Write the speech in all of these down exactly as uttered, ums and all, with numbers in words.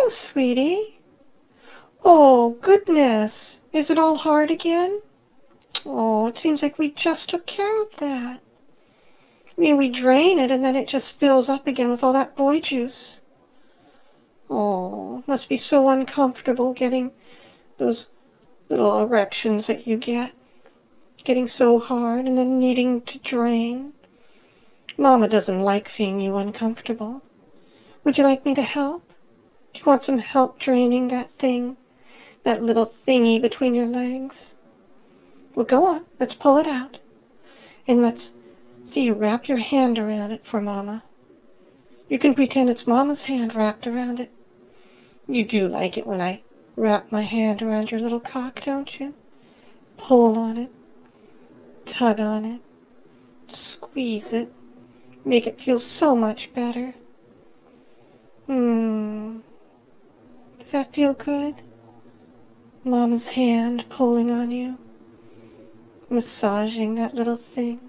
Hello, sweetie. Oh, goodness. Is it all hard again? Oh, it seems like we just took care of that. I mean, we drain it and then it just fills up again with all that boy juice. Oh, must be so uncomfortable getting those little erections that you get. Getting so hard and then needing to drain. Mama doesn't like seeing you uncomfortable. Would you like me to help? Do you want some help draining that thing? That little thingy between your legs? Well, go on. Let's pull it out. And let's see you wrap your hand around it for Mama. You can pretend it's Mama's hand wrapped around it. You do like it when I wrap my hand around your little cock, don't you? Pull on it. Tug on it. Squeeze it. Make it feel so much better. Hmm. Does that feel good? Mama's hand pulling on you. Massaging that little thing.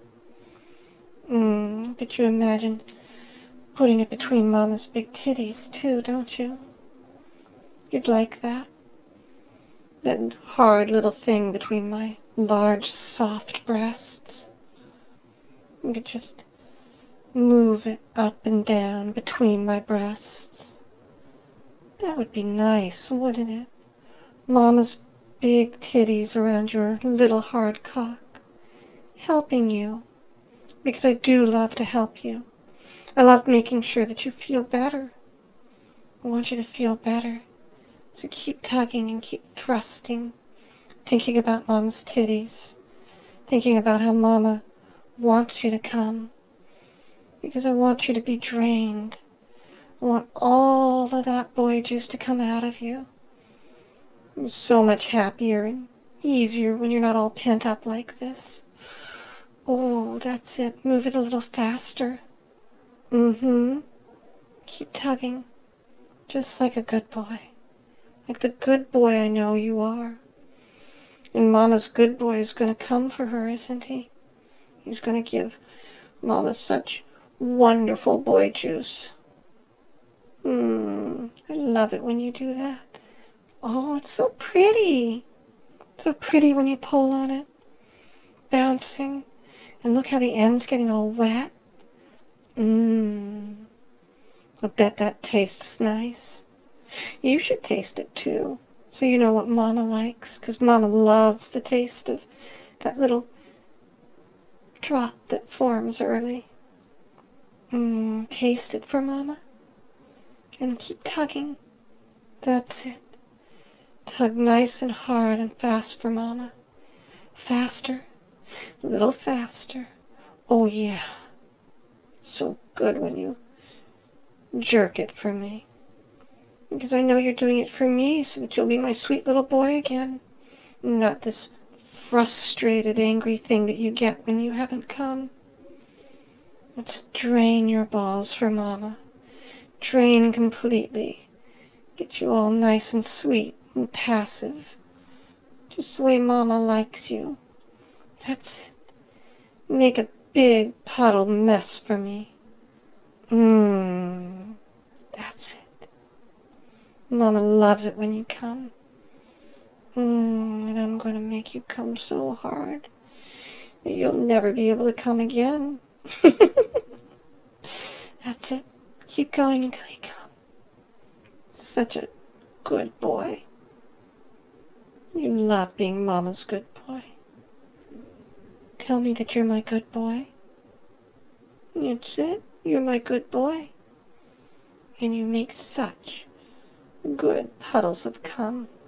Hmm. But you imagine putting it between Mama's big titties, too, don't you? You'd like that? That hard little thing between my large, soft breasts. You could just move it up and down between my breasts. That would be nice, wouldn't it? Mama's big titties around your little hard cock. Helping you. Because I do love to help you. I love making sure that you feel better. I want you to feel better. So keep tugging and keep thrusting. Thinking about Mama's titties. Thinking about how Mama wants you to come. Because I want you to be drained. I want all of that boy juice to come out of you. I'm so much happier and easier when you're not all pent up like this. Oh, that's it. Move it a little faster. Mm-hmm. Keep tugging. Just like a good boy. Like the good boy I know you are. And Mama's good boy is going to come for her, isn't he? He's going to give Mama such wonderful boy juice. Mmm, I love it when you do that. Oh, it's so pretty. So pretty when you pull on it. Bouncing. And look how the end's getting all wet. Mmm. I bet that tastes nice. You should taste it too. So you know what Mama likes. Because Mama loves the taste of that little drop that forms early. Mmm, taste it for Mama. And keep tugging. That's it. Tug nice and hard and fast for Mama. Faster. A little faster. Oh yeah. So good when you jerk it for me. Because I know you're doing it for me so that you'll be my sweet little boy again. Not this frustrated, angry thing that you get when you haven't come. Let's drain your balls for Mama. Drain completely. Get you all nice and sweet and passive. Just the way Mama likes you. That's it. Make a big puddle mess for me. Mmm. That's it. Mama loves it when you come. Mmm. And I'm going to make you come so hard that you'll never be able to come again. That's it. Keep going until you come. Such a good boy. You love being Mama's good boy. Tell me that you're my good boy. That's it. You're my good boy. And you make such good puddles of cum.